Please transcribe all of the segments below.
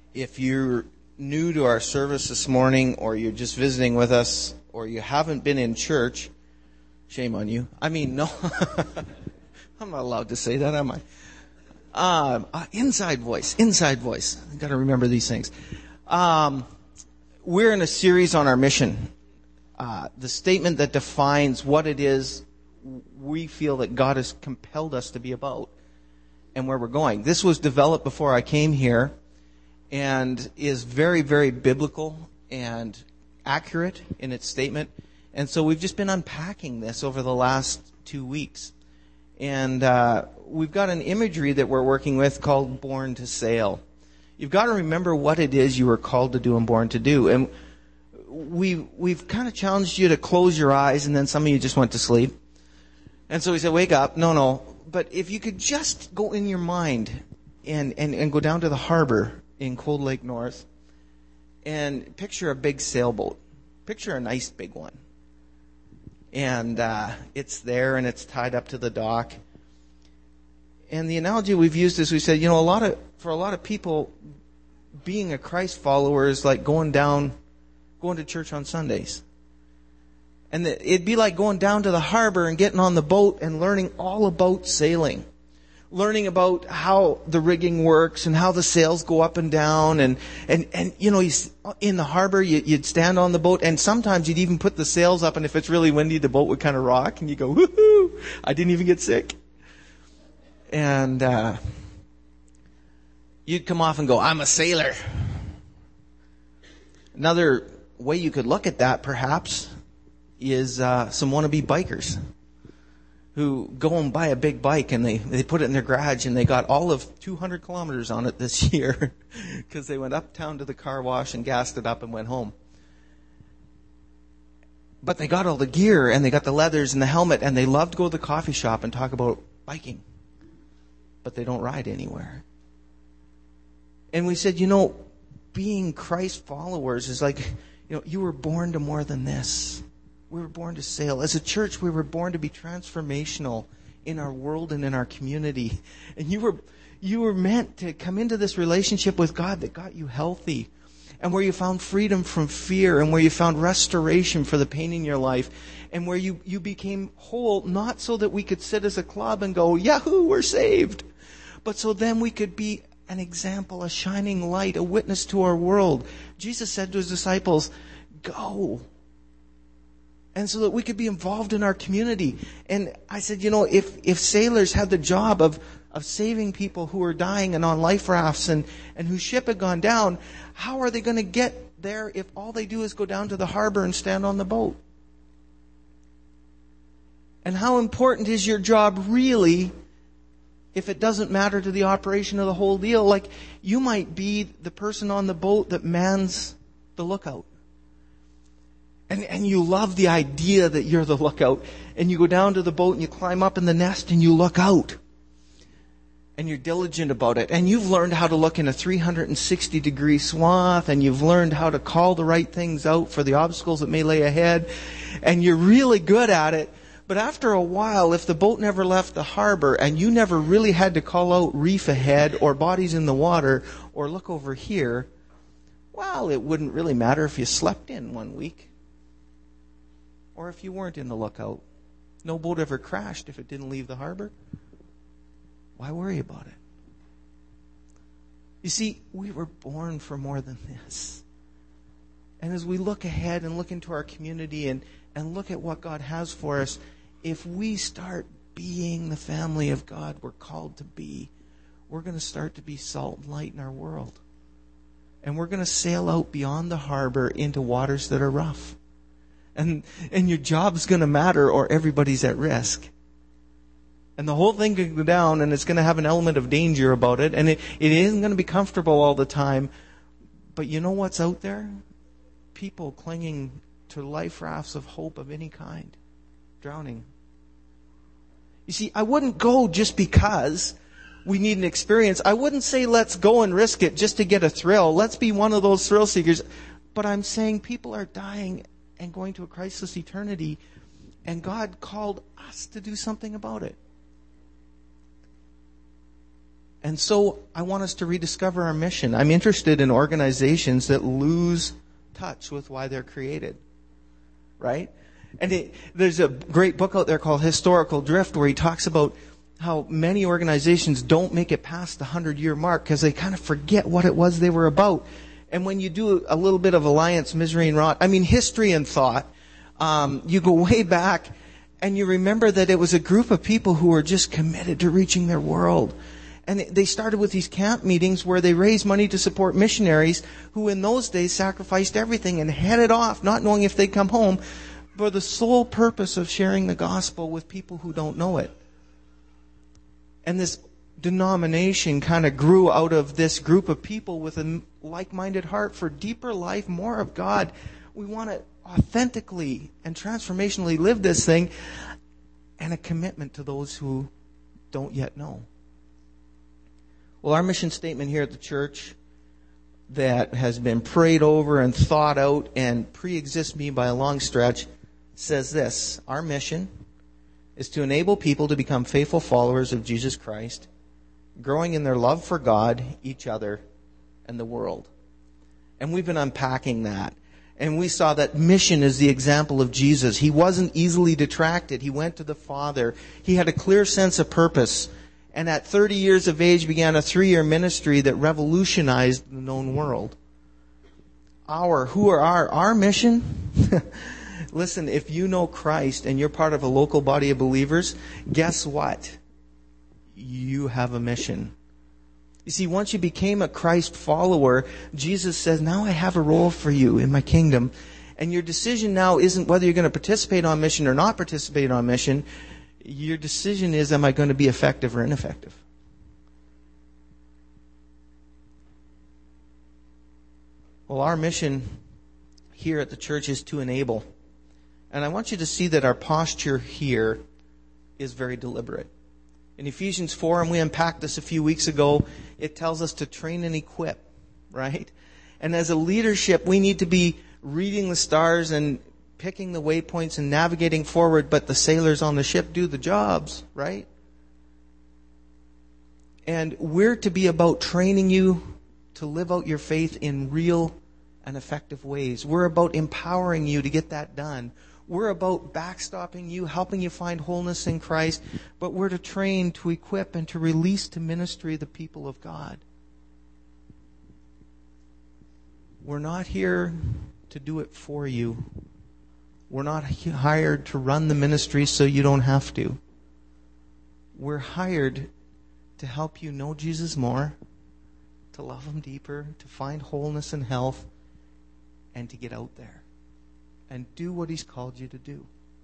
If you're new to our service this morning, or you're just visiting with us, or you haven't been in church, shame on you. I mean, no. I'm not allowed to say that, am I? Inside voice. I've got to remember these things. We're in a series on our mission. The statement that defines what it is we feel that God has compelled us to be about and where we're going. This was developed before I came here and is very, very biblical and accurate in its statement. And so we've just been unpacking this over the last 2 weeks. And we've got an imagery that we're working with called Born to Sail. You've got to remember what it is you were called to do and born to do. And we've kind of challenged you to close your eyes, and then some of you just went to sleep. And so we said, wake up. No. But if you could just go in your mind and go down to the harbor in Cold Lake North and picture a big sailboat. Picture a nice big one. And it's there and it's tied up to the dock. And the analogy we've used is we said, for a lot of people, being a Christ follower is like going to church on Sundays. And it'd be like going down to the harbor and getting on the boat and learning all about sailing. Learning about how the rigging works and how the sails go up and down. And in the harbor, you'd stand on the boat, and sometimes you'd even put the sails up, and if it's really windy, the boat would kind of rock, and you go, woohoo, I didn't even get sick. And you'd come off and go, I'm a sailor. Another way you could look at that, perhaps, is some wannabe bikers who go and buy a big bike and they put it in their garage, and they got all of 200 kilometers on it this year because they went uptown to the car wash and gassed it up and went home. But they got all the gear, and they got the leathers and the helmet, and they love to go to the coffee shop and talk about biking. But they don't ride anywhere. And we said, being Christ followers is like, you were born to more than this. We were born to sail. As a church, we were born to be transformational in our world and in our community. And you were meant to come into this relationship with God that got you healthy, and where you found freedom from fear, and where you found restoration for the pain in your life, and where you became whole, not so that we could sit as a club and go, Yahoo, we're saved, but so then we could be an example, a shining light, a witness to our world. Jesus said to his disciples, go. And so that we could be involved in our community. And I said, if sailors had the job of saving people who are dying and on life rafts and whose ship had gone down, how are they going to get there if all they do is go down to the harbor and stand on the boat? And how important is your job really if it doesn't matter to the operation of the whole deal? Like, you might be the person on the boat that mans the lookout. And you love the idea that you're the lookout. And you go down to the boat and you climb up in the nest and you look out. And you're diligent about it. And you've learned how to look in a 360-degree swath. And you've learned how to call the right things out for the obstacles that may lay ahead. And you're really good at it. But after a while, if the boat never left the harbor and you never really had to call out reef ahead or bodies in the water or look over here, well, it wouldn't really matter if you slept in 1 week. Or if you weren't in the lookout. No boat ever crashed if it didn't leave the harbor. Why worry about it? You see, we were born for more than this. And as we look ahead and look into our community and look at what God has for us, if we start being the family of God we're called to be, we're going to start to be salt and light in our world. And we're going to sail out beyond the harbor into waters that are rough. And your job's going to matter, or everybody's at risk. And the whole thing could go down, and it's going to have an element of danger about it. And it isn't going to be comfortable all the time. But you know what's out there? People clinging to life rafts of hope of any kind, drowning. You see, I wouldn't go just because we need an experience. I wouldn't say let's go and risk it just to get a thrill. Let's be one of those thrill seekers. But I'm saying people are dying and going to a Christless eternity, and God called us to do something about it. And so I want us to rediscover our mission. I'm interested in organizations that lose touch with why they're created. Right? And there's a great book out there called Historical Drift where he talks about how many organizations don't make it past the 100-year mark because they kind of forget what it was they were about. And when you do a little bit of alliance, misery, and rot, history and thought, you go way back and you remember that it was a group of people who were just committed to reaching their world. And they started with these camp meetings where they raised money to support missionaries who in those days sacrificed everything and headed off, not knowing if they'd come home, for the sole purpose of sharing the gospel with people who don't know it. And this denomination kind of grew out of this group of people with a like-minded heart for deeper life, more of God. We want to authentically and transformationally live this thing, and a commitment to those who don't yet know. Well, our mission statement here at the church that has been prayed over and thought out and pre-exists me by a long stretch says this: our mission is to enable people to become faithful followers of Jesus Christ, growing in their love for God, each other, and the world. And we've been unpacking that. And we saw that mission is the example of Jesus. He wasn't easily detracted. He went to the Father. He had a clear sense of purpose. And at 30 years of age began a 3-year ministry that revolutionized the known world. Our mission? Listen, if you know Christ and you're part of a local body of believers, guess what? You have a mission. You see, once you became a Christ follower, Jesus says, now I have a role for you in my kingdom. And your decision now isn't whether you're going to participate on mission or not participate on mission. Your decision is, am I going to be effective or ineffective? Well, our mission here at the church is to enable. And I want you to see that our posture here is very deliberate. In Ephesians 4, and we unpacked this a few weeks ago, it tells us to train and equip, right? And as a leadership, we need to be reading the stars and picking the waypoints and navigating forward, but the sailors on the ship do the jobs, right? And we're to be about training you to live out your faith in real and effective ways. We're about empowering you to get that done. We're about backstopping you, helping you find wholeness in Christ, but we're to train, to equip, and to release to ministry the people of God. We're not here to do it for you. We're not hired to run the ministry so you don't have to. We're hired to help you know Jesus more, to love Him deeper, to find wholeness and health, and to get out there and do what He's called you to do.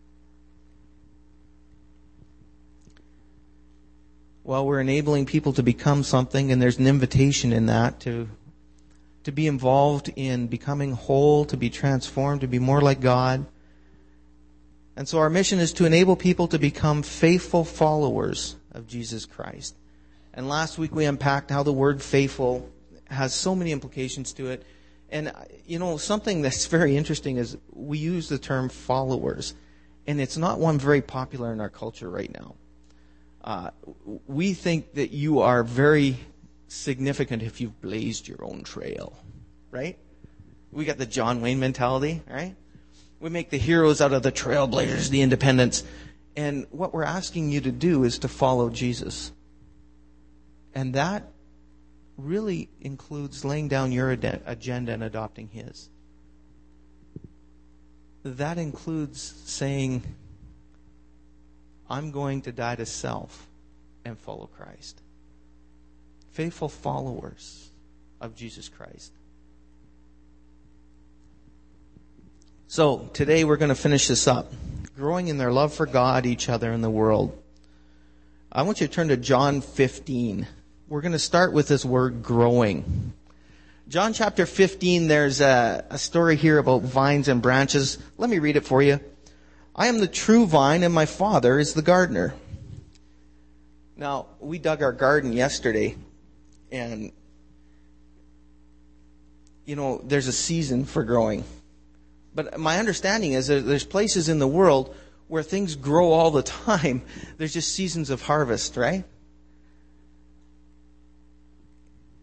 Well, we're enabling people to become something, and there's an invitation in that to be involved in becoming whole, to be transformed, to be more like God. And so our mission is to enable people to become faithful followers of Jesus Christ. And last week we unpacked how the word faithful has so many implications to it. And, something that's very interesting is we use the term followers. And it's not one very popular in our culture right now. We think that you are very significant if you've blazed your own trail, right? We got the John Wayne mentality, right? We make the heroes out of the trailblazers, the independents. And what we're asking you to do is to follow Jesus. And that really includes laying down your agenda and adopting His. That includes saying, I'm going to die to self and follow Christ. Faithful followers of Jesus Christ. So, today we're going to finish this up. Growing in their love for God, each other, and the world. I want you to turn to John 15. We're going to start with this word growing. John chapter 15, there's a story here about vines and branches. Let me read it for you. I am the true vine and my Father is the gardener. Now, we dug our garden yesterday and, there's a season for growing. But my understanding is that there's places in the world where things grow all the time. There's just seasons of harvest, right?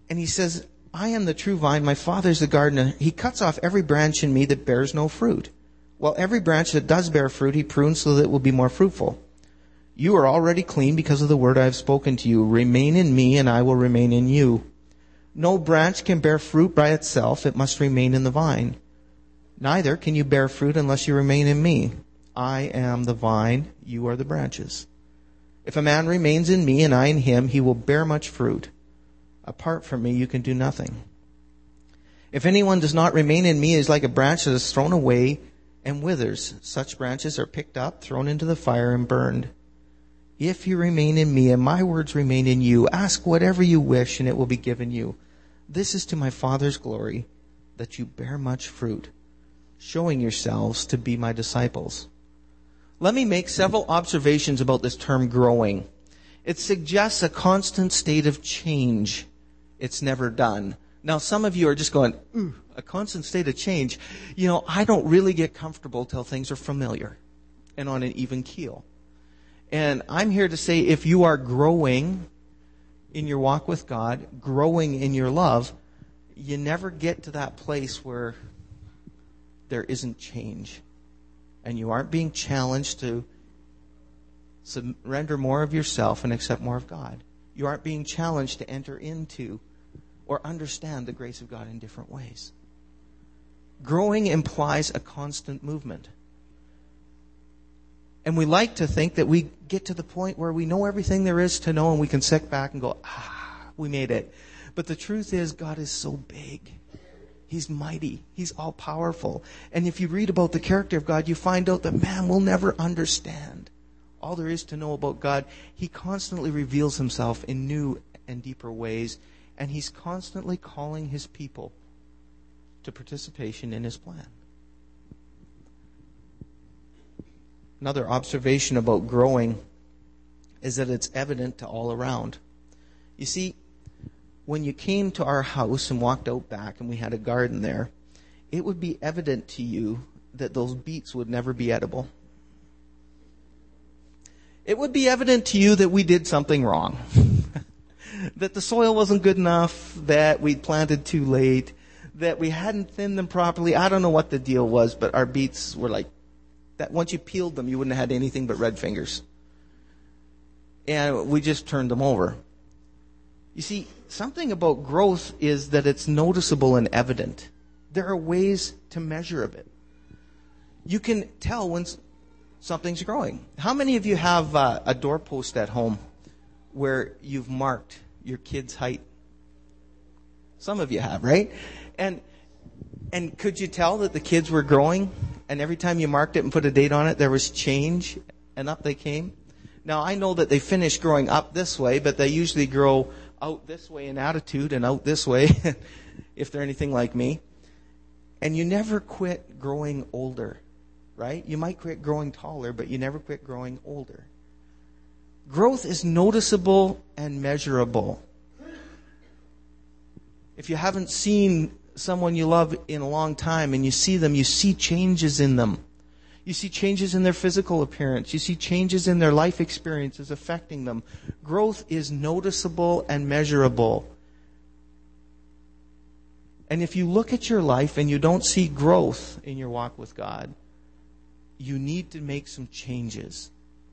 And he says, I am the true vine, my Father is the gardener. He cuts off every branch in me that bears no fruit, while every branch that does bear fruit he prunes so that it will be more fruitful. You are already clean because of the word I have spoken to you. Remain in me, and I will remain in you. No branch can bear fruit by itself. It must remain in the vine. Neither can you bear fruit unless you remain in me. I am the vine, you are the branches. If a man remains in me and I in him, he will bear much fruit. Apart from me, you can do nothing. If anyone does not remain in me, he is like a branch that is thrown away and withers. Such branches are picked up, thrown into the fire, and burned. If you remain in me and my words remain in you, ask whatever you wish and it will be given you. This is to my Father's glory, that you bear much fruit, showing yourselves to be my disciples. Let me make several observations about this term growing. It suggests a constant state of change. It's never done. Now, some of you are just going, ooh, a constant state of change. You know, I don't really get comfortable till things are familiar and on an even keel. And I'm here to say, if you are growing in your walk with God, growing in your love, you never get to that place where there isn't change. And you aren't being challenged to surrender more of yourself and accept more of God. You aren't being challenged to enter into or understand the grace of God in different ways. Growing implies a constant movement. And we like to think that we get to the point where we know everything there is to know and we can sit back and go, we made it. But the truth is, God is so big. He's mighty. He's all-powerful. And if you read about the character of God, you find out that, man, we'll never understand all there is to know about God. He constantly reveals himself in new and deeper ways, and he's constantly calling his people to participation in his plan. Another observation about growing is that it's evident to all around. You see, when you came to our house and walked out back and we had a garden there, it would be evident to you that those beets would never be edible. It would be evident to you that we did something wrong. That the soil wasn't good enough, that we'd planted too late, that we hadn't thinned them properly. I don't know what the deal was, but our beets were like that. Once you peeled them, you wouldn't have had anything but red fingers. And we just turned them over. You see, something about growth is that it's noticeable and evident. There are ways to measure it. You can tell when something's growing. How many of you have a doorpost at home where you've marked your kid's height? Some of you have, right? And could you tell that the kids were growing? And every time you marked it and put a date on it, there was change, and up they came? Now, I know that they finish growing up this way, but they usually grow out this way in attitude and out this way, if they're anything like me. And you never quit growing older, right? You might quit growing taller, but you never quit growing older. Growth is noticeable and measurable. If you haven't seen someone you love in a long time and you see them, you see changes in them. You see changes in their physical appearance. You see changes in their life experiences affecting them. Growth is noticeable and measurable. And if you look at your life and you don't see growth in your walk with God, you need to make some changes.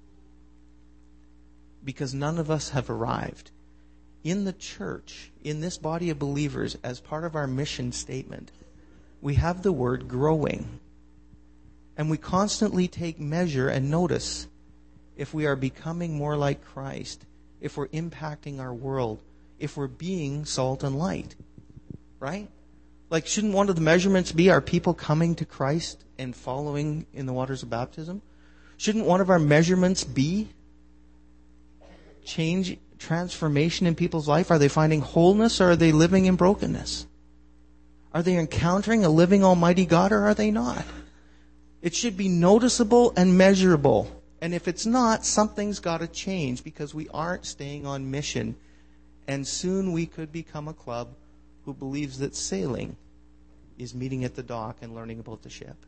Because none of us have arrived. In the church, in this body of believers, as part of our mission statement, we have the word growing. And we constantly take measure and notice if we are becoming more like Christ, if we're impacting our world, if we're being salt and light. Right? Like, shouldn't one of the measurements be, are people coming to Christ and following in the waters of baptism? Shouldn't one of our measurements be change, transformation in people's life? Are they finding wholeness, or are they living in brokenness? Are they encountering a living almighty God, or are they not? It should be noticeable and measurable. And if it's not, something's got to change, because we aren't staying on mission. And soon we could become a club who believes that sailing is meeting at the dock and learning about the ship.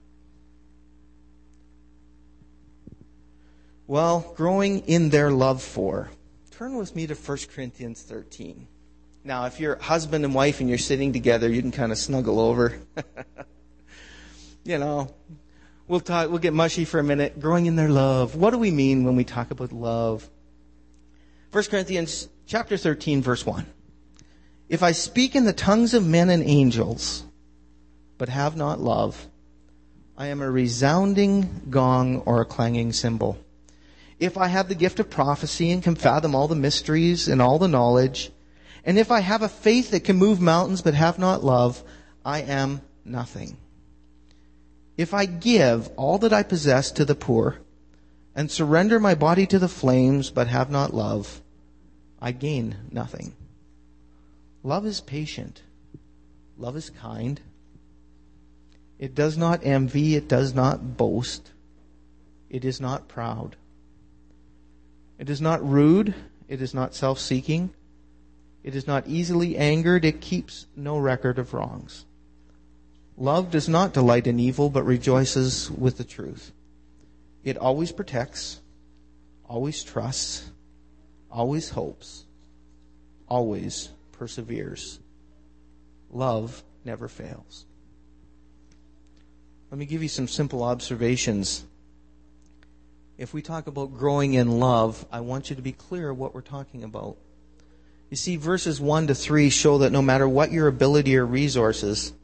Well, growing in their love for. Turn with me to 1 Corinthians 13. Now, if you're husband and wife and you're sitting together, you can kind of snuggle over. We'll get mushy for a minute. Growing in their love. What do we mean when we talk about love? 1 Corinthians chapter 13, verse 1. If I speak in the tongues of men and angels, but have not love, I am a resounding gong or a clanging cymbal. If I have the gift of prophecy and can fathom all the mysteries and all the knowledge, and if I have a faith that can move mountains but have not love, I am nothing. If I give all that I possess to the poor and surrender my body to the flames but have not love, I gain nothing. Love is patient. Love is kind. It does not envy. It does not boast. It is not proud. It is not rude. It is not self-seeking. It is not easily angered. It keeps no record of wrongs. Love does not delight in evil, but rejoices with the truth. It always protects, always trusts, always hopes, always perseveres. Love never fails. Let me give you some simple observations. If we talk about growing in love, I want you to be clear what we're talking about. You see, verses 1 to 3 show that no matter what your ability or resources,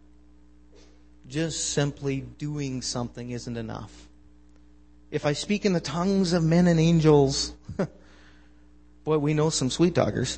just simply doing something isn't enough. If I speak in the tongues of men and angels, boy, we know some sweet talkers,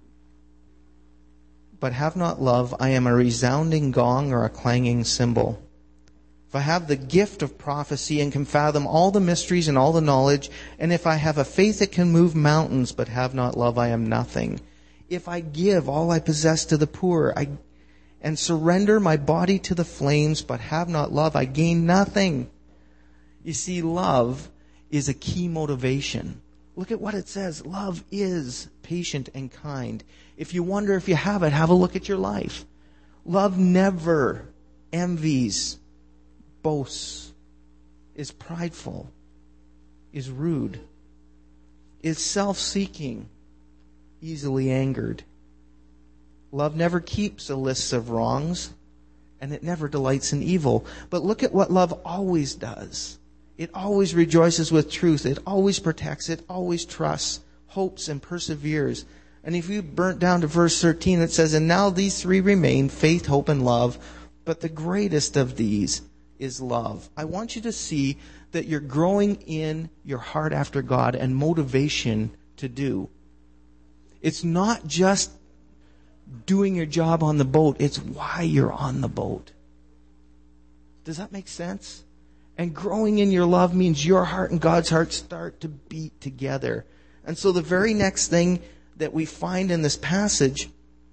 but have not love, I am a resounding gong or a clanging cymbal. If I have the gift of prophecy and can fathom all the mysteries and all the knowledge, and if I have a faith that can move mountains but have not love, I am nothing. If I give all I possess to the poor and surrender my body to the flames but have not love, I gain nothing. You see, love is a key motivation. Look at what it says. Love is patient and kind. If you wonder if you have it, have a look at your life. Love never envies, boasts, is prideful, is rude, is self-seeking, easily angered. Love never keeps a list of wrongs, and it never delights in evil. But look at what love always does. It always rejoices with truth. It always protects. It always trusts, hopes, and perseveres. And if you burnt down to verse 13, it says, and now these three remain, faith, hope, and love. But the greatest of these is love. I want you to see that you're growing in your heart after God and motivation to do. It's not just doing your job on the boat. It's why you're on the boat. Does that make sense? And growing in your love means your heart and God's heart start to beat together. And so the very next thing that we find in this passage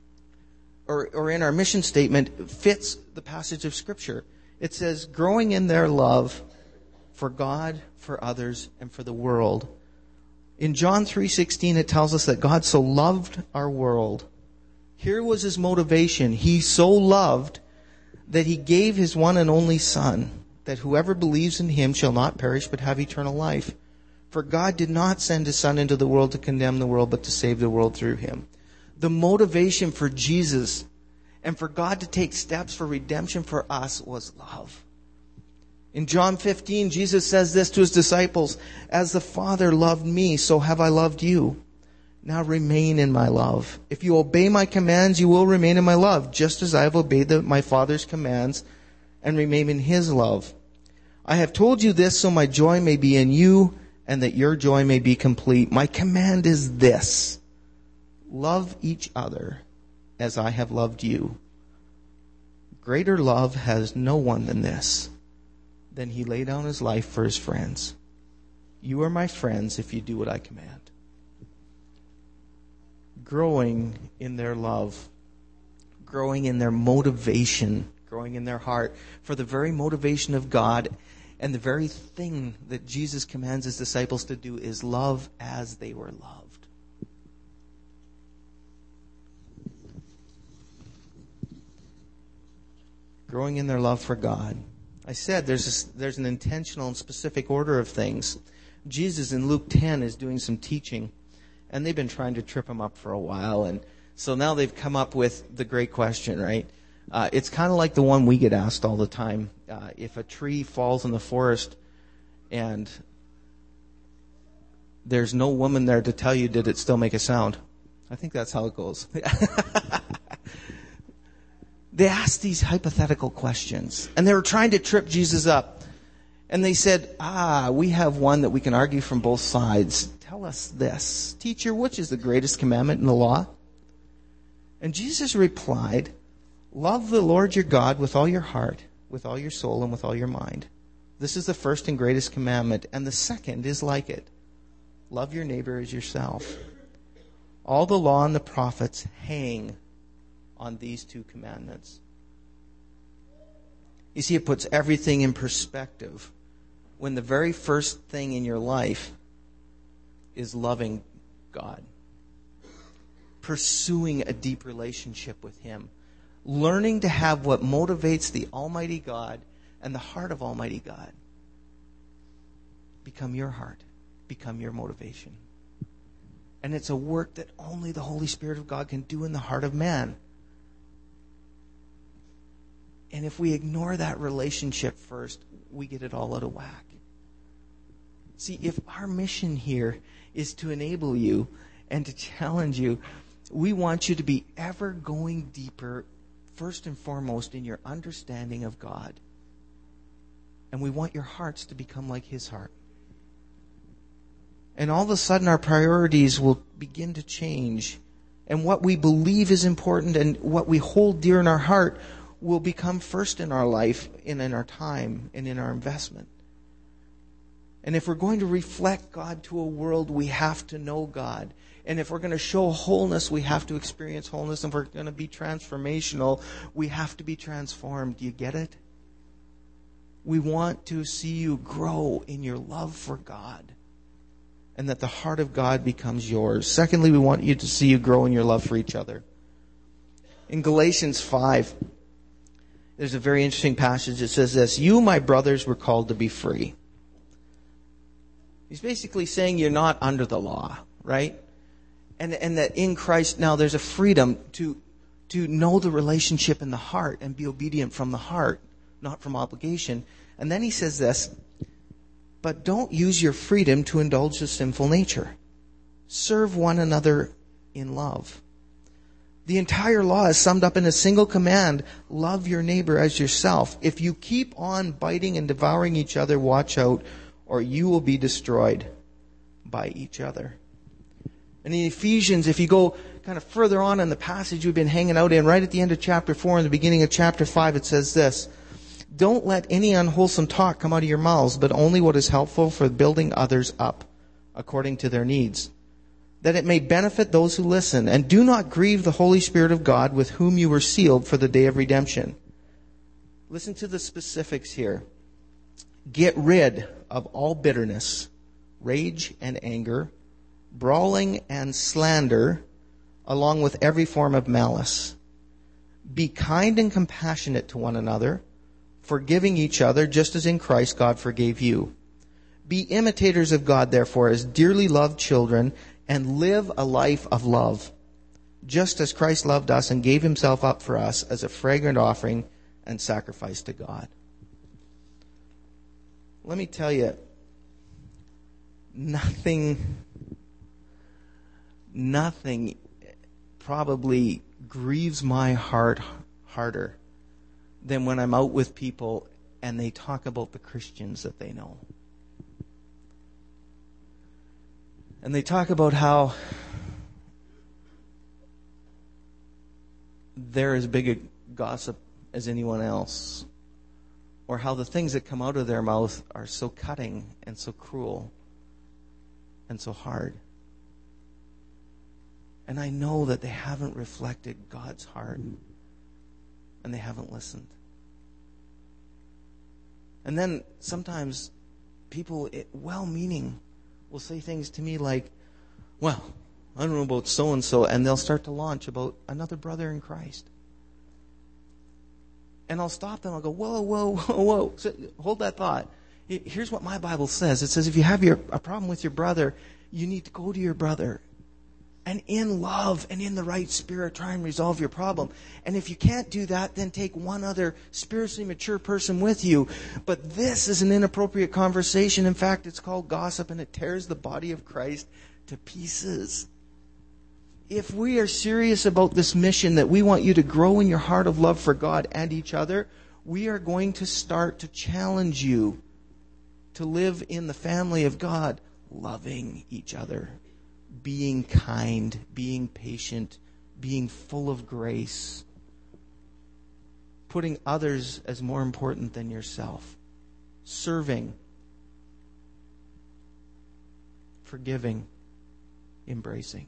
or in our mission statement fits the passage of Scripture. It says, growing in their love for God, for others, and for the world. In John 3:16, it tells us that God so loved our world. Here was his motivation. He so loved that he gave his one and only Son, that whoever believes in him shall not perish but have eternal life. For God did not send his Son into the world to condemn the world, but to save the world through him. The motivation for Jesus and for God to take steps for redemption for us was love. In John 15, Jesus says this to his disciples, as the Father loved me, so have I loved you. Now remain in my love. If you obey my commands, you will remain in my love, just as I have obeyed my Father's commands and remain in his love. I have told you this so my joy may be in you and that your joy may be complete. My command is this: love each other as I have loved you. Greater love has no one than this, than he lay down his life for his friends. You are my friends if you do what I command. Growing in their love, growing in their motivation, growing in their heart for the very motivation of God, and the very thing that Jesus commands his disciples to do is love as they were loved. Growing in their love for God. I said there's an intentional and specific order of things. Jesus in Luke 10 is doing some teaching, and they've been trying to trip him up for a while. And So now they've come up with the great question, right? It's kind of like the one we get asked all the time. If a tree falls in the forest and there's no woman there to tell you, did it still make a sound? I think that's how it goes. They asked these hypothetical questions, and they were trying to trip Jesus up. And they said, we have one that we can argue from both sides. Tell us this. Teacher, which is the greatest commandment in the law? And Jesus replied, love the Lord your God with all your heart, with all your soul, and with all your mind. This is the first and greatest commandment, and the second is like it. Love your neighbor as yourself. All the law and the prophets hang on these two commandments. You see, it puts everything in perspective when the very first thing in your life is loving God, pursuing a deep relationship with Him, learning to have what motivates the Almighty God and the heart of Almighty God become your heart, become your motivation. And it's a work that only the Holy Spirit of God can do in the heart of man. And if we ignore that relationship first, we get it all out of whack. See, if our mission here is to enable you and to challenge you, we want you to be ever going deeper, first and foremost, in your understanding of God. And we want your hearts to become like His heart. And all of a sudden our priorities will begin to change. And what we believe is important and what we hold dear in our heart will become first in our life and in our time and in our investment. And if we're going to reflect God to a world, we have to know God. And if we're going to show wholeness, we have to experience wholeness. And if we're going to be transformational, we have to be transformed. Do you get it? We want to see you grow in your love for God, and that the heart of God becomes yours. Secondly, we want you to see you grow in your love for each other. In Galatians 5, there's a very interesting passage that says this: you, my brothers, were called to be free. He's basically saying you're not under the law, right? And that in Christ now there's a freedom to know the relationship in the heart and be obedient from the heart, not from obligation. And then he says this: but don't use your freedom to indulge the sinful nature. Serve one another in love. The entire law is summed up in a single command: love your neighbor as yourself. If you keep on biting and devouring each other, watch out, or you will be destroyed by each other. And in Ephesians, if you go kind of further on in the passage we've been hanging out in, right at the end of chapter 4 and the beginning of chapter 5, it says this: don't let any unwholesome talk come out of your mouths, but only what is helpful for building others up according to their needs, that it may benefit those who listen. And do not grieve the Holy Spirit of God, with whom you were sealed for the day of redemption. Listen to the specifics here. Get rid of all bitterness, rage and anger, brawling and slander, along with every form of malice. Be kind and compassionate to one another, forgiving each other, just as in Christ God forgave you. Be imitators of God, therefore, as dearly loved children, and live a life of love, just as Christ loved us and gave Himself up for us as a fragrant offering and sacrifice to God. Let me tell you, nothing probably grieves my heart harder than when I'm out with people and they talk about the Christians that they know. And they talk about how they're as big a gossip as anyone else, or how the things that come out of their mouth are so cutting and so cruel and so hard. And I know that they haven't reflected God's heart, and they haven't listened. And then sometimes people, well-meaning, will say things to me like, well, I don't know about so-and-so, and they'll start to launch about another brother in Christ. And I'll stop them. I'll go, whoa. So, hold that thought. Here's what my Bible says. It says if you have a problem with your brother, you need to go to your brother And in love and in the right spirit, try and resolve your problem. And if you can't do that, then take one other spiritually mature person with you. But this is an inappropriate conversation. In fact, it's called gossip, and it tears the body of Christ to pieces. If we are serious about this mission that we want you to grow in your heart of love for God and each other, we are going to start to challenge you to live in the family of God, loving each other, being kind, being patient, being full of grace, putting others as more important than yourself, serving, forgiving, embracing.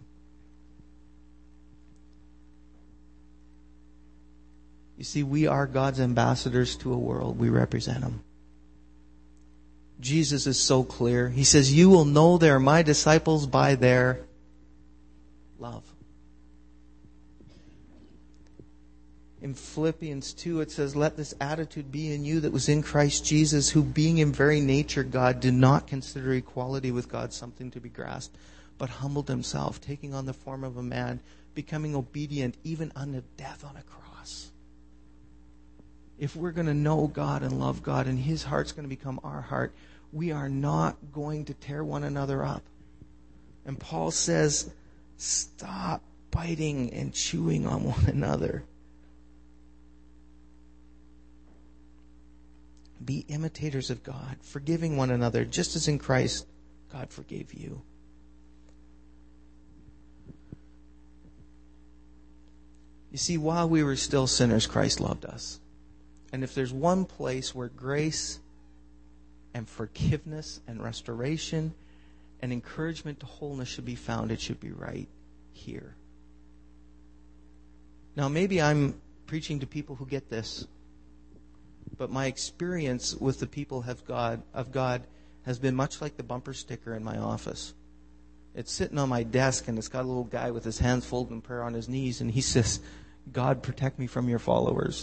You see, we are God's ambassadors to a world. We represent Him. Jesus is so clear. He says, you will know they are my disciples by their love. In Philippians 2, it says, let this attitude be in you that was in Christ Jesus, who being in very nature God, did not consider equality with God something to be grasped, but humbled himself, taking on the form of a man, becoming obedient even unto death on a cross. If we're going to know God and love God, and His heart's going to become our heart, we are not going to tear one another up. And Paul says, stop biting and chewing on one another. Be imitators of God, forgiving one another, just as in Christ God forgave you. You see, while we were still sinners, Christ loved us. And if there's one place where grace and forgiveness and restoration and encouragement to wholeness should be found, it should be right here. Now, maybe I'm preaching to people who get this, but my experience with the people of God has been much like the bumper sticker in my office. It's sitting on my desk, and it's got a little guy with his hands folded in prayer on his knees, and he says, God, protect me from your followers.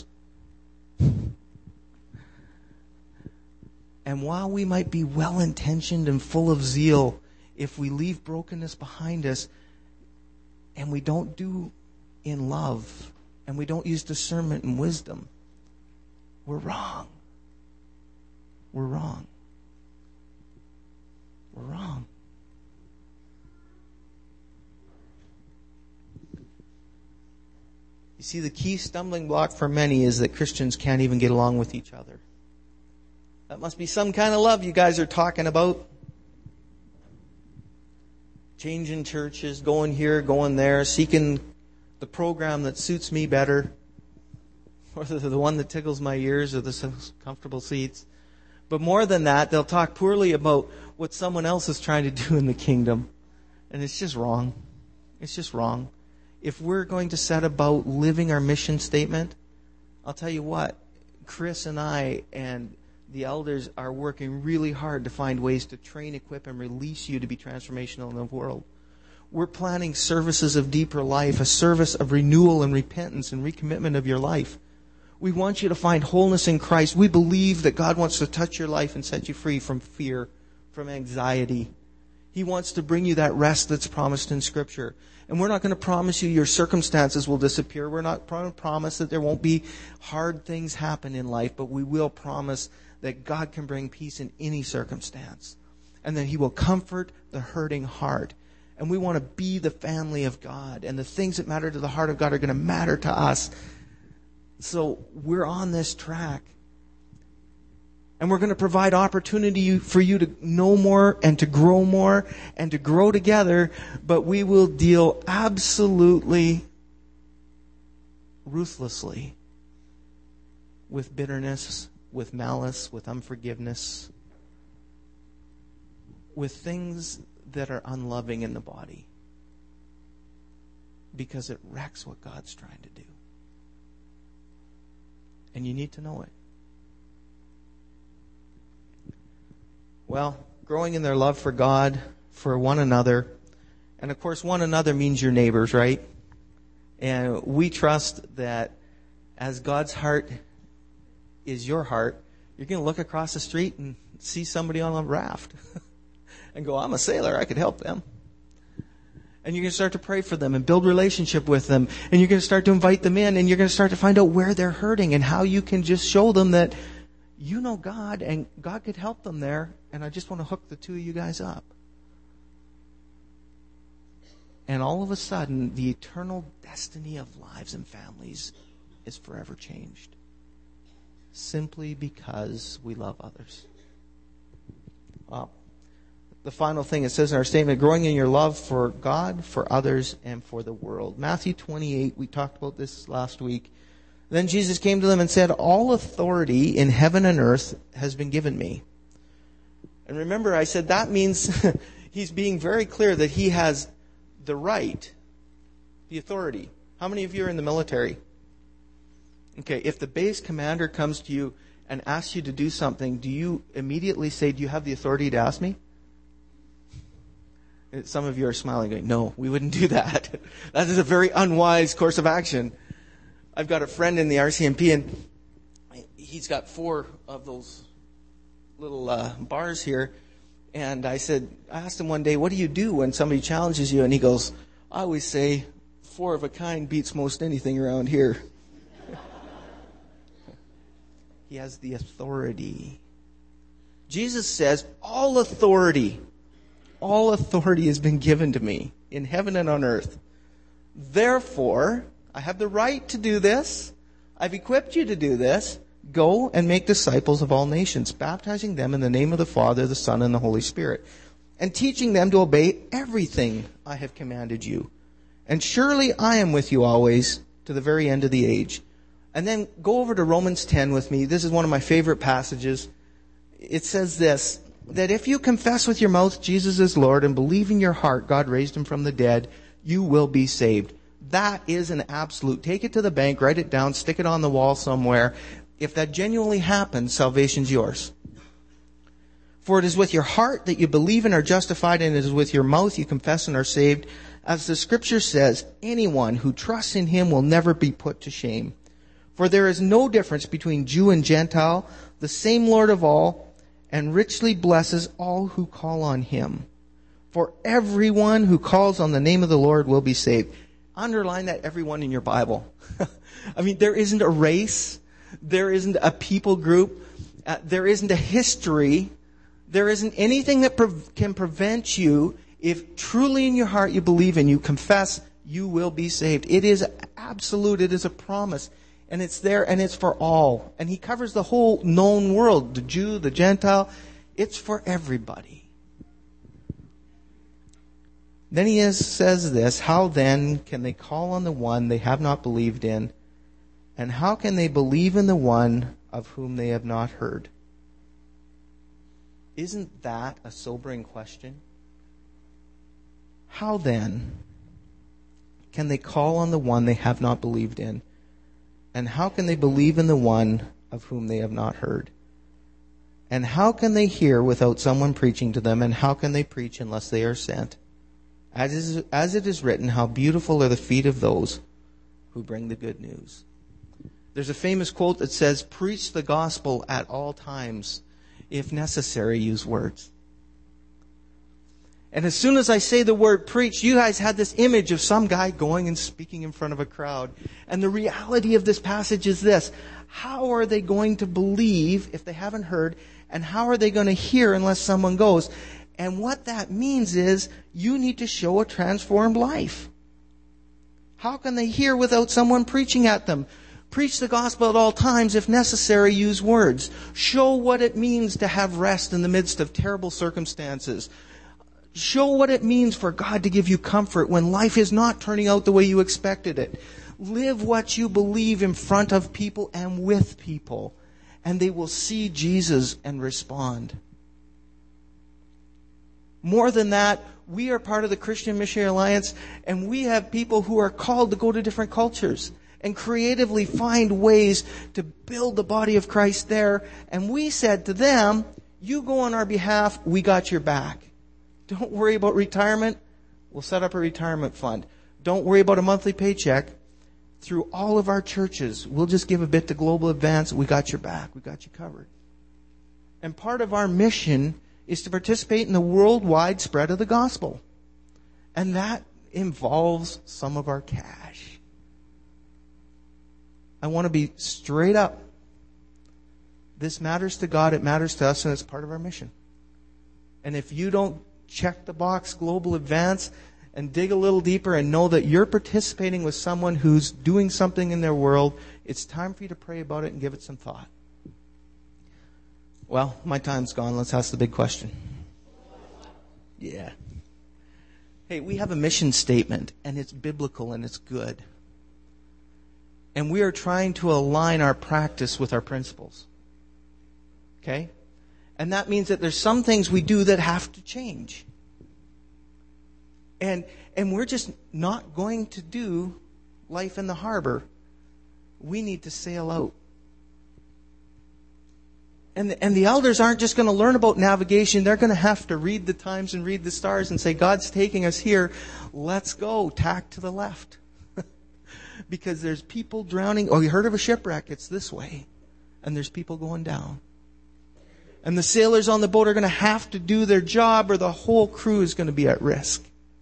And while we might be well-intentioned and full of zeal, if we leave brokenness behind us and we don't do in love and we don't use discernment and wisdom, we're wrong. We're wrong. We're wrong. You see, the key stumbling block for many is that Christians can't even get along with each other. That must be some kind of love you guys are talking about. Changing churches, going here, going there, seeking the program that suits me better, or the one that tickles my ears, or the comfortable seats. But more than that, they'll talk poorly about what someone else is trying to do in the kingdom. And it's just wrong. It's just wrong. If we're going to set about living our mission statement, I'll tell you what, Chris and I and the elders are working really hard to find ways to train, equip, and release you to be transformational in the world. We're planning services of deeper life, a service of renewal and repentance and recommitment of your life. We want you to find wholeness in Christ. We believe that God wants to touch your life and set you free from fear, from anxiety. He wants to bring you that rest that's promised in Scripture. And we're not going to promise you your circumstances will disappear. We're not going to promise that there won't be hard things happen in life, but we will promise that God can bring peace in any circumstance, and that He will comfort the hurting heart. And we want to be the family of God, and the things that matter to the heart of God are going to matter to us. So we're on this track. And we're going to provide opportunity for you to know more and to grow together, but we will deal absolutely ruthlessly with bitterness, with malice, with unforgiveness, with things that are unloving in the body, because it wrecks what God's trying to do. And you need to know it. Well, growing in their love for God, for one another, and of course one another means your neighbors, right? And we trust that as God's heart is your heart, you're going to look across the street and see somebody on a raft and go, I'm a sailor, I could help them. And you're going to start to pray for them and build relationship with them. And you're going to start to invite them in. And you're going to start to find out where they're hurting and how you can just show them that you know God and God could help them there. And I just want to hook the two of you guys up. And all of a sudden, the eternal destiny of lives and families is forever changed. Simply because we love others. Well, the final thing it says in our statement, growing in your love for God, for others, and for the world. Matthew 28, we talked about this last week. Then Jesus came to them and said, all authority in heaven and earth has been given me. And remember, I said that means he's being very clear that he has the right, the authority. How many of you are in the military? Okay, if the base commander comes to you and asks you to do something, do you immediately say, do you have the authority to ask me? Some of you are smiling, going, no, we wouldn't do that. That is a very unwise course of action. I've got a friend in the RCMP, and he's got 4 of those little bars here. And I asked him one day, what do you do when somebody challenges you? And he goes, I always say, 4 of a kind beats most anything around here. He has the authority. Jesus says, all authority has been given to me in heaven and on earth. Therefore, I have the right to do this. I've equipped you to do this. Go and make disciples of all nations, baptizing them in the name of the Father, the Son, and the Holy Spirit, and teaching them to obey everything I have commanded you. And surely I am with you always to the very end of the age. And then go over to Romans 10 with me. This is one of my favorite passages. It says this, that if you confess with your mouth Jesus is Lord and believe in your heart God raised him from the dead, you will be saved. That is an absolute. Take it to the bank, write it down, stick it on the wall somewhere. If that genuinely happens, salvation's yours. For it is with your heart that you believe and are justified, and it is with your mouth you confess and are saved. As the scripture says, anyone who trusts in him will never be put to shame. For there is no difference between Jew and Gentile, the same Lord of all, and richly blesses all who call on him. For everyone who calls on the name of the Lord will be saved. Underline that, everyone, in your Bible. I mean, there isn't a race. There isn't a people group. There isn't a history. There isn't anything that can prevent you. If truly in your heart you believe and you confess, you will be saved. It is absolute. It is a promise. And it's there, and it's for all. And he covers the whole known world, the Jew, the Gentile. It's for everybody. Then he says this, how then can they call on the one they have not believed in? And how can they believe in the one of whom they have not heard? Isn't that a sobering question? How then can they call on the one they have not believed in? And how can they believe in the one of whom they have not heard? And how can they hear without someone preaching to them? And how can they preach unless they are sent? As it is written, how beautiful are the feet of those who bring the good news. There's a famous quote that says, preach the gospel at all times. If necessary, use words. And as soon as I say the word preach, you guys had this image of some guy going and speaking in front of a crowd. And the reality of this passage is this. How are they going to believe if they haven't heard? And how are they going to hear unless someone goes? And what that means is you need to show a transformed life. How can they hear without someone preaching at them? Preach the gospel at all times. If necessary, use words. Show what it means to have rest in the midst of terrible circumstances. Show what it means for God to give you comfort when life is not turning out the way you expected it. Live what you believe in front of people and with people, and they will see Jesus and respond. More than that, we are part of the Christian Missionary Alliance, and we have people who are called to go to different cultures and creatively find ways to build the body of Christ there. And we said to them, you go on our behalf, we got your back. Don't worry about retirement. We'll set up a retirement fund. Don't worry about a monthly paycheck. Through all of our churches, we'll just give a bit to Global Advance. We got your back. We got you covered. And part of our mission is to participate in the worldwide spread of the gospel. And that involves some of our cash. I want to be straight up. This matters to God, it matters to us, and it's part of our mission. And if you don't check the box Global Advance and dig a little deeper and know that you're participating with someone who's doing something in their world, it's time for you to pray about it and give it some thought. Well, my time's gone. Let's ask the big question. Yeah. Hey, we have a mission statement, and it's biblical and it's good. And we are trying to align our practice with our principles. Okay? And that means that there's some things we do that have to change. And we're just not going to do life in the harbor. We need to sail out. And the elders aren't just going to learn about navigation. They're going to have to read the times and read the stars and say, God's taking us here. Let's go. Tack to the left. Because there's people drowning. Oh, you heard of a shipwreck? It's this way. And there's people going down. And the sailors on the boat are going to have to do their job or the whole crew is going to be at risk.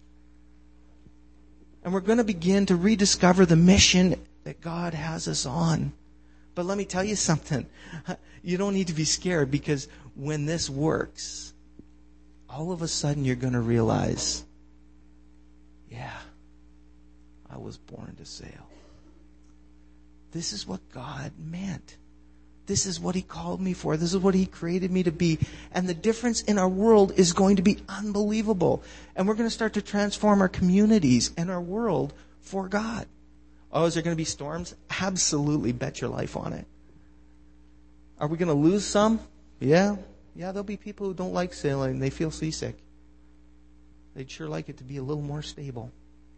And we're going to begin to rediscover the mission that God has us on. But let me tell you something. You don't need to be scared, because when this works, all of a sudden you're going to realize, yeah, I was born to sail. This is what God meant. This is what He called me for. This is what He created me to be. And the difference in our world is going to be unbelievable. And we're going to start to transform our communities and our world for God. Oh, is there going to be storms? Absolutely. Bet your life on it. Are we going to lose some? Yeah. Yeah, there'll be people who don't like sailing. They feel seasick. They'd sure like it to be a little more stable.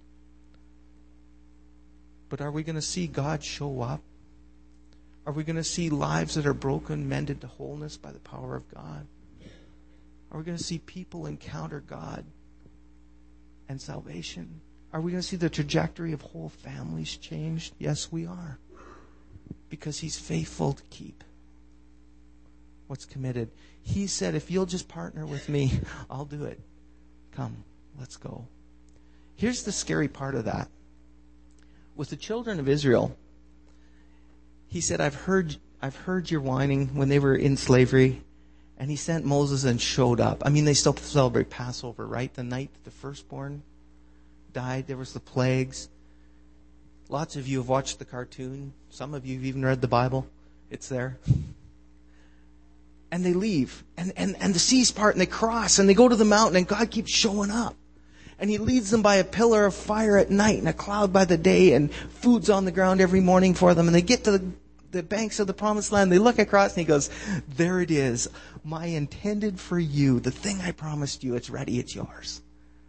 But are we going to see God show up? Are we going to see lives that are broken mended to wholeness by the power of God? Are we going to see people encounter God and salvation? Are we going to see the trajectory of whole families changed? Yes, we are. Because He's faithful to keep what's committed. He said, if you'll just partner with me, I'll do it. Come, let's go. Here's the scary part of that. With the children of Israel, He said, I've heard your whining when they were in slavery. And He sent Moses and showed up. I mean, they still celebrate Passover, right? The night that the firstborn died, there was the plagues. Lots of you have watched the cartoon. Some of you have even read the Bible. It's there. And they leave. And the seas part, and they cross, and they go to the mountain, and God keeps showing up. And He leads them by a pillar of fire at night and a cloud by the day, and food's on the ground every morning for them. And they get to the banks of the promised land. They look across, and He goes, there it is. My intended for you, the thing I promised you, it's ready, it's yours.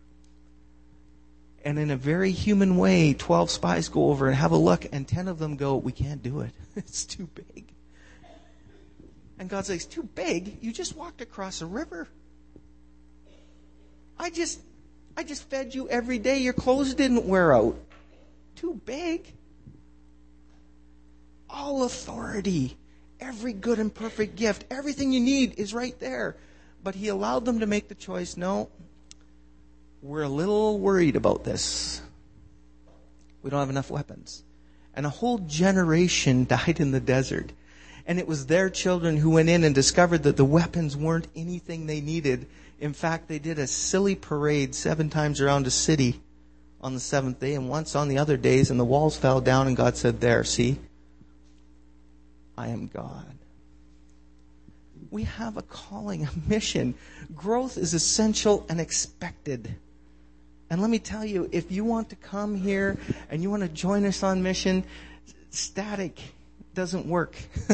And in a very human way, 12 spies go over and have a look, and 10 of them go, we can't do it. It's too big. And God says, too big? You just walked across a river. I just fed you every day. Your clothes didn't wear out. Too big? All authority, every good and perfect gift, everything you need is right there. But He allowed them to make the choice, no, we're a little worried about this. We don't have enough weapons. And a whole generation died in the desert. And it was their children who went in and discovered that the weapons weren't anything they needed. In fact, they did a silly parade 7 times around a city on the 7th day and once on the other days, and the walls fell down, and God said, there, see, I am God. We have a calling, a mission. Growth is essential and expected. And let me tell you, if you want to come here and you want to join us on mission, static doesn't work.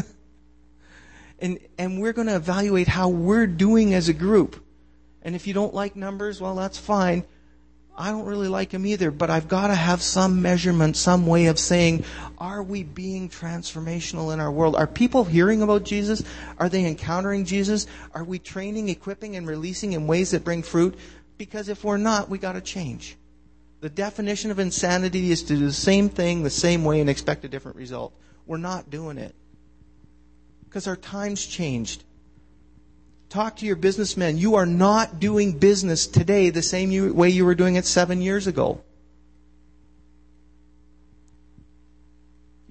And we're going to evaluate how we're doing as a group. And if you don't like numbers, well, that's fine. I don't really like them either, but I've got to have some measurement, some way of saying, are we being transformational in our world? Are people hearing about Jesus? Are they encountering Jesus? Are we training, equipping, and releasing in ways that bring fruit? Because if we're not, we got to change. The definition of insanity is to do the same thing the same way and expect a different result. We're not doing it. Because our time's changed. Talk to your businessmen. You are not doing business today the same way you were doing it 7 years ago.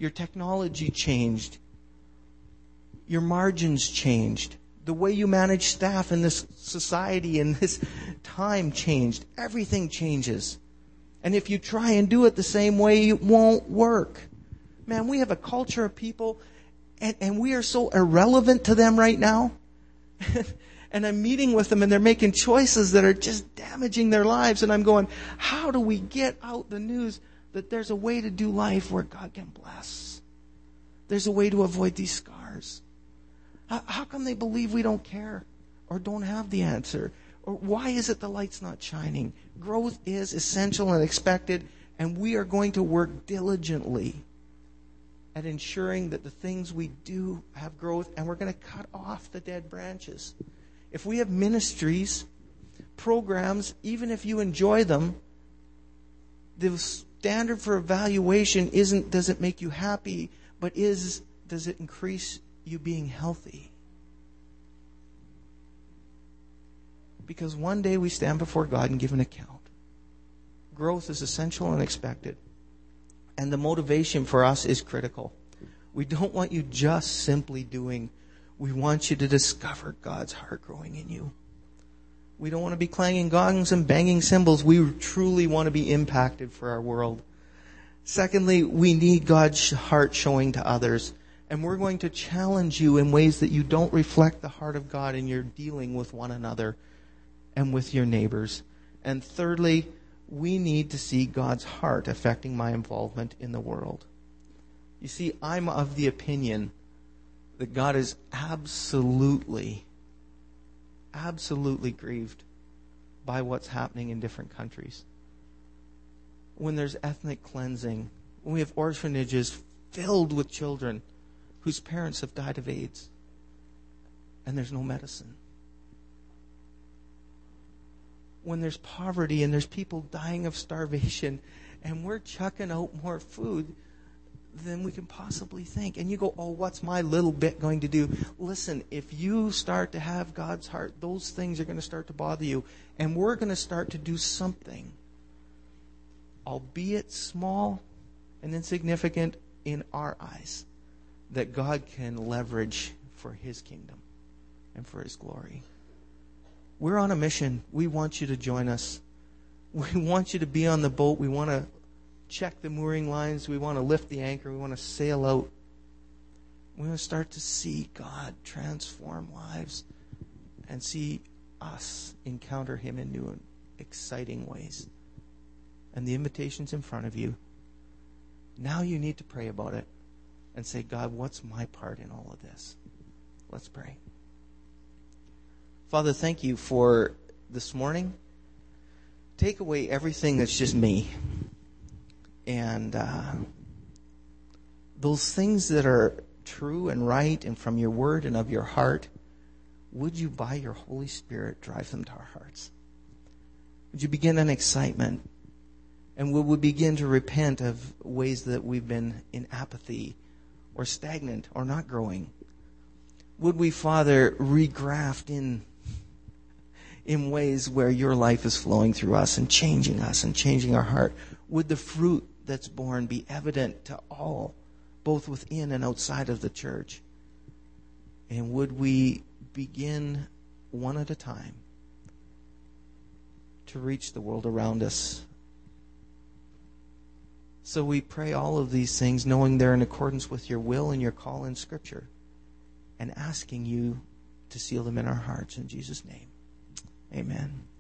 Your technology changed. Your margins changed. The way you manage staff in this society in this time changed. Everything changes. And if you try and do it the same way, it won't work. Man, we have a culture of people, and we are so irrelevant to them right now. And I'm meeting with them, and they're making choices that are just damaging their lives. And I'm going, how do we get out the news that there's a way to do life where God can bless? There's a way to avoid these scars. How come they believe we don't care or don't have the answer? Or why is it the light's not shining? Growth is essential and expected, and we are going to work diligently at ensuring that the things we do have growth, and we're going to cut off the dead branches. If we have ministries, programs, even if you enjoy them, the standard for evaluation isn't does it make you happy, but does it increase you being healthy? Because one day we stand before God and give an account. Growth is essential and expected. And the motivation for us is critical. We don't want you just simply doing. We want you to discover God's heart growing in you. We don't want to be clanging gongs and banging cymbals. We truly want to be impacted for our world. Secondly, we need God's heart showing to others. And we're going to challenge you in ways that you don't reflect the heart of God in your dealing with one another and with your neighbors. And thirdly, we need to see God's heart affecting my involvement in the world. You see, I'm of the opinion that God is absolutely grieved by what's happening in different countries. When there's ethnic cleansing, when we have orphanages filled with children whose parents have died of AIDS, and there's no medicine. When there's poverty and there's people dying of starvation, and we're chucking out more food than we can possibly think. And you go, oh, what's my little bit going to do? Listen, if you start to have God's heart, those things are going to start to bother you. And we're going to start to do something, albeit small and insignificant in our eyes, that God can leverage for His kingdom and for His glory. We're on a mission. We want you to join us. We want you to be on the boat. We want to check the mooring lines. We want to lift the anchor. We want to sail out. We want to start to see God transform lives and see us encounter Him in new and exciting ways. And the invitation's in front of you. Now you need to pray about it and say, God, what's my part in all of this? Let's pray. Father, thank you for this morning. Take away everything that's just me. And those things that are true and right and from your word and of your heart, would you, by your Holy Spirit, drive them to our hearts? Would you begin an excitement? And would we begin to repent of ways that we've been in apathy or stagnant or not growing? Would we, Father, regraft in ways where your life is flowing through us and changing our heart? Would the fruit that's born be evident to all, both within and outside of the church? And would we begin one at a time to reach the world around us? So we pray all of these things knowing they're in accordance with your will and your call in Scripture, and asking you to seal them in our hearts. In Jesus' name, amen.